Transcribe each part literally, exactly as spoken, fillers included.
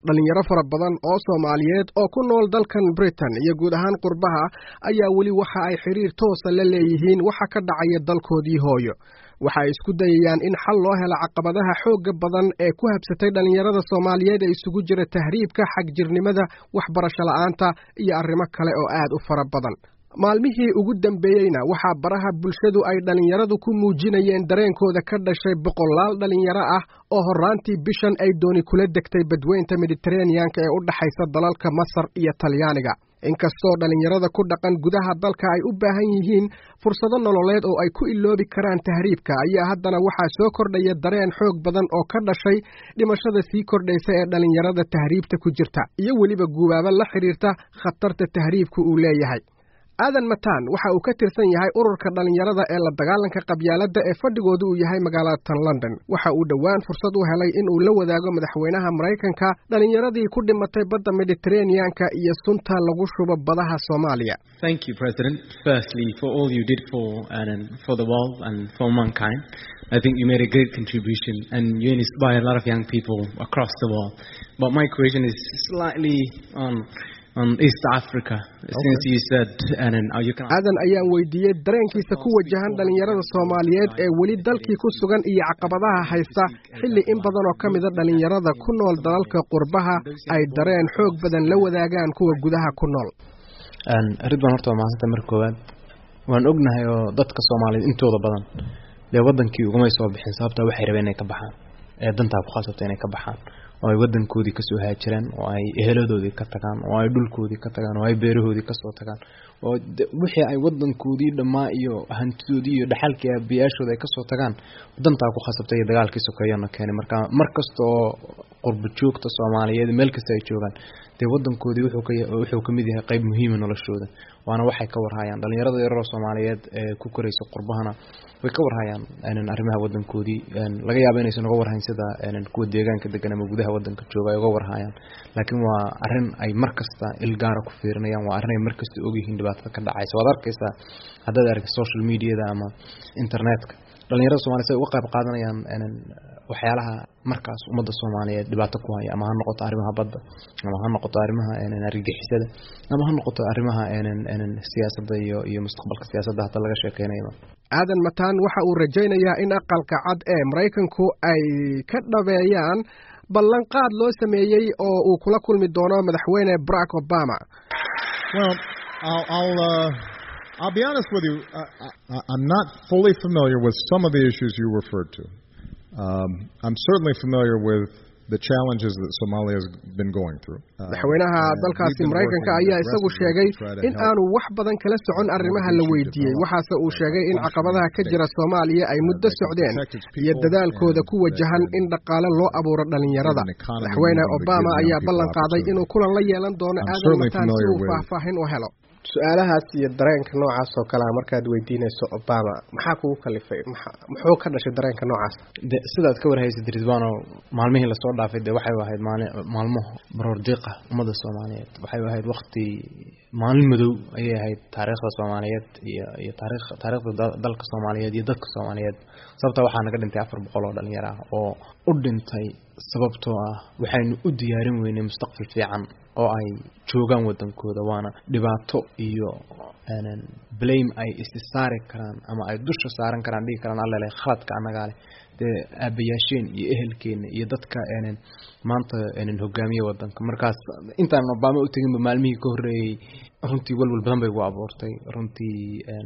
dhalinyaro fara badan oo Soomaaliyeed oo ku nool dalkan Britain iyo guud ahaan qurbaha ayaa wali waxa ay xiriir toos ah la leeyihiin waxa ka dhacaya dalkoodii hooyo. Waxa ay isku dayayaan in xal loo helo caqabadaha xoogga badan ee ku habsatay dhalinyarada Soomaaliyeed ee isugu jira tahriibka, xagjirnimada, waxbarasho la'aanta iyo arrimo kale oo aad u fara badan. maalmihii ugu dambeeyayna waxaa baraha bulshadu ay dhalinyaradu ku muujinayeen dareenkooda ka dhashay boqolaal dhalinyaro ah oo horraantii bishan ay dooni kula degtay badweynta Mediterranean-ka ee u dhaxaysa dalalka Masar iyo Talyaaniga. inkastoo dhalinyarada ku dhaqan gudaha dalka ay u baahan yihiin fursado nololeed oo ay ku iloobi karaan tahriibka, ayaa haddana waxaa soo kordhaya dareen xoog badan oo ka dhashay dhimashada sii kordhaysa ee dhalinyarada tahriibta ku jirta iyo weliba guubaaba la xiriirta khatarta tahriibku uu leeyahay. Aadan Mataan waxa uu ka tirsan yahay ururka dhalinyarada ee la dagaalanka qabyaaladda ee fadhigoodu uu yahay magaalada London. Waxa uu dhawaan fursad u helay in uu la wadaago madaxweynaha Mareykanka dhalinyaradii ku dhimatay badda Mediterranean-ka iyo sunta lagu shubo badaha Soomaaliya. Thank you, President, firstly for all you did for and for the world and for mankind. I think you made a great contribution and you inspired a lot of young people across the world. But my question is slightly on um, on East Africa, since okay. you said and then you can Aadan ayaan weydiiyay dareenkiisa ku wajahan dhalinyarada Soomaaliyeed ee weli dalkii ku sugan iyo caqabadaha haysta xilli in badan oo kamid ah dhalinyarada ku nool dalalka qurbaha ay dareen xoog badan la wadaagaan kuwa gudaha ku nool. Aan ridwan horta maasanta markoowaad waan ognahay oo dadka Soomaaliyeed intooda badan ee wadankii ugu may soo bixin sababta waxay rabeen inay ka baxaan ee danta ku khasabtay inay ka baxaan oo ay wadankoodii ka soo haajireen oo ay eheladoodii ka tagaan oo ay dhulkoodii ka tagaan oo ay beerahoodii ka soo tagaan oo wixii ay wadankoodii dhamaa iyo hantidoodii iyo dhaxalkii aabiyashooda ay ka soo tagaan danta ku khasabtay dagaalkii sokeeyana keenay marka markastoo qurbo joogta Soomaaliyeed meel kasta ay joogaan de wadankoodii wuxuu ka wuxuu ka mid yahay qayb muhiim ah noloshooda waana waxay ka warhayaan dhalinyarada yar oo Soomaaliyeed ee ku koraysa qurbahana way ka warhayaan in arrimaha wadankoodii laga yaabo inay soo warhayn sida in kuwa deegaanka degan ama gudaha wadanka jooga ay uga warhayaan laakiin waa arrin ay markasta ilgaar ku fiirinayaan waa arrin ay markasta og yihiin dhibaatada ka dhacaysa wada arkaysa hadda aragtay social media ama internetka dhalinyarada Soomaaliyeed ay uga qayb qaadanayaan in waxyaalaha markaas ummadda Soomaaliyeed dhibaato ku haya ama ha noqoto arrimaha badda ama ha noqoto arrimaha in argagixisada ama ha noqoto arrimaha in in siyaasadda iyo iyo mustaqbalka siyaasadda hadda laga sheekeynayo. Aadan Mataan waxa uu rajaynayaa in aqalka cad ee Mareykanku ay ka dhabeeyaan ballan qaad loo sameeyay oo uu kula kulmi doono madaxweyne Barack Obama. Well, I'll I'll uh, I'll be honest with you. I, I, I'm not fully familiar with some of the issues you referred to. Um, I'm certainly familiar with the challenges that Somalia has been going through. Madaxweynaha dalkaasi Mareykanka ayaa isagu sheegay in aanu wax badan kala socon arrimaha la weydiiyay waxaase uu sheegay in caqabadaha ka jira Soomaaliya ay muddo socdeen iyo dadaalkooda ku wajahan in dhaqaale loo abuuro dhalinyarada. Madaxweyne Obama ayaa ballan qaaday inuu kulan la yeelan doono Aadan Mataan si uu faahfaahin u helo. su'aalahaas iyo dareenka noocaas oo kala markaad weydiinayso Obama maxaa kugu kalifay muxuu ka dhashay dareenka noocaas sidaad ka warhaysid Ridwaano maalmihii la soo dhaafay waxay ahayd maalmo baroor diiqa ummadda Soomaaliyeed waxay ahayd waqti maalin madow ayay ahayd taariikhda Soomaaliyeed iyo iyo taariikh taariikhda dalka Soomaaliyeed iyo dadka Soomaaliyeed sababta waxaa naga dhintay afar boqol oo dhalinyaro ah oo u dhintay sababtoo ah waxaynu u diyaarin weynay mustaqbal fiican oo ay joogaan wadankooda waana dhibaato iyo aanan blame ay istisaari karaan ama ay dusha saaran karaan dhigi karaan alla leh khaladka anaga leh de abayaasheen iyo ehelkeena iyo dadka aanan maanta aanan hogaamiye wadanka markaas intaan Obama u tagin maalmihii ka horeeyay runtii walwal badan bay ugu abuurtay runtii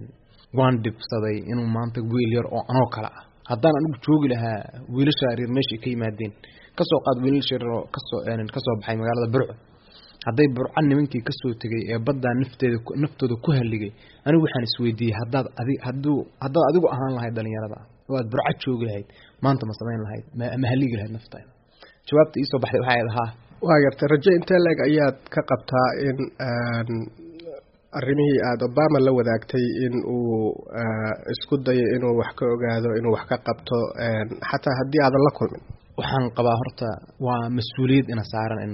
waan dibsaday inuu maanta wiil yar oo anoo kala ah haddaan anigu joogi lahaa wiilasha reer meeshii ka yimaadeen ka soo qaad wiilasha oo ka soo aanan ka soo baxay magaalada Burco hadday burcan nimankii ka soo tagay ee badda nafteeda naftooda ku haligay anigu waxaan isweydiiyay haddaad adiga hadduu haddaad adigu ahaan lahayd dhalinyarada oo aad burca joogi lahayd maanta ma samayn lahayd ma haligi lahayd naftaada jawaabta ii soo baxday waxay ahaa waa yartay rajo intee leeg ayaad ka qabtaa in arrimihii aad Obama la wadaagtay in uu isku dayo inuu wax ka ogaado inuu wax ka qabto xataa haddii aadan la kulmin waxaan qabaa horta waa mas'uuliyad ina saaran inaga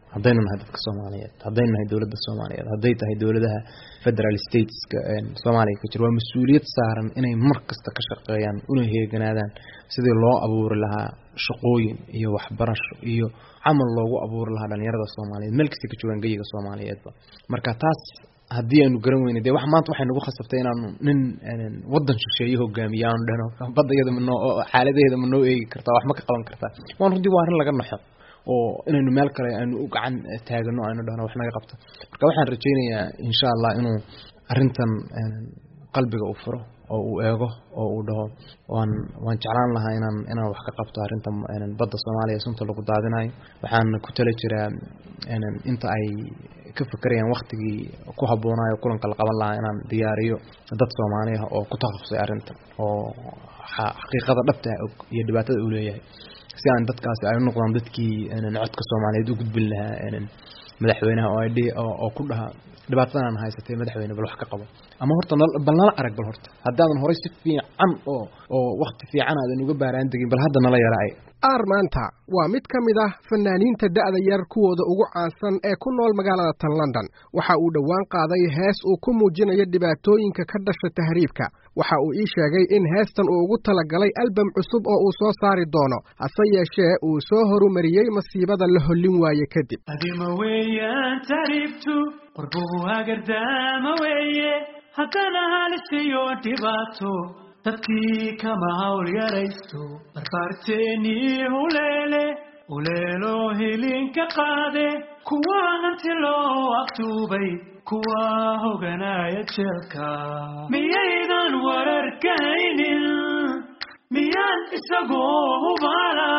haddaynu nahay dadka Soomaaliyeed haddaynu nahay dawladda Soomaaliyeed hadday tahay dawladaha federal states ka Soomaaliya ka jira waa mas'uuliyad saaran inay mar kasta ka shaqeeyaan una heeganaadaan sidii loo abuuri lahaa shaqooyin iyo waxbarasho iyo amal loogu abuuri lahaa dhalinyarada Soomaaliyeed meel kasta ka joogan gayiga Soomaaliyeedba marka taas haddii aanu garan weyno dee wax maanta waxay nagu khasabtay inaanu nin wadan shisheeye hogaamiyaan dhano badayada ma noo xaaladeeda ma noo eegi kartaa wax ma ka qaban kartaa waan runtii waa arin laga naxo oo inaynu meel kale aanu u gacan taagano aynu dhahno wax naga qabto marka waxaan rajaynayaa insha Allah inuu arintan qalbiga u furo oo uu eego oo uu dhaho waan waan jeclaan lahaa inaan inaan wax ka qabto arintan badda Soomaaliya sunta lagu daadinayo waxaan ku tala jiraa inta ay ka fakarayaan waqtigii ku habboonayo kulanka la qaban lahaa inaan diyaariyo dad Soomaaliya oo ku takhasusay arintan oo xaqiiqada dhabta ah iyo dhibaatada uu leeyahay si aan dadkaas ay noqdaan dadkii codka Soomaaliyeed u gudbin lahaa madaxweynaha oo ay oo ku dhaha dhibaatadan haysatay madaxweyne bal wax ka qabo ama horta bal nala arag bal horta haddaan horay si fiican oo oo waqti fiican aadan uga baaraan degin bal hadda nala yaraa Aar maanta waa mid ka mid ah fanaaniinta da'da yar kuwooda ugu caansan ee ku nool magaalada tan London waxa uu dhawaan qaaday hees uu ku muujinayo dhibaatooyinka ka dhasha tahriibka waxa uu ii sheegay in heestan uu ugu talagalay album cusub oo uu soo saari doono hase yeeshee uu soo horumariyay masiibada la hollin waaye kadib adima weeyaan tahriibtu qurbuhu agardaama weeye haddana halisiyo dhibaato dadkii kama hawl yaraysto barbaarteenii huleele uleelo hilinka qaade kuwa hanti loo aftuubay kuwa hoganaya jeelka miyaydan wararkaynin miyaan isagoo hubaala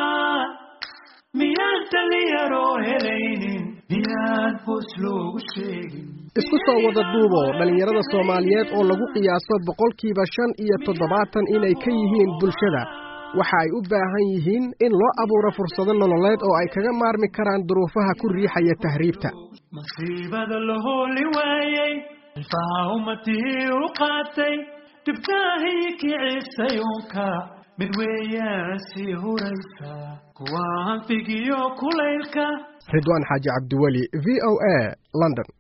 miyaan dhalinyaroo helaynin miyaan boos loogu sheegin isku soo wada duubo dhalinyarada Soomaaliyeed oo lagu qiyaaso boqolkiiba shan iyo toddobaatan inay ka yihiin bulshada waxa ay u baahan yihiin in loo abuuro fursado nololeed oo ay kaga maarmi karaan duruufaha ku riixaya tahriibta masiibada la hooli waayay ilfaha ummadii u qaatay dhibtaahi kiciisayunka mid weeyaan sii huraysa kuwa hanfigiyo kulaylka Ridwaan Xaaji Cabdiweli V O A London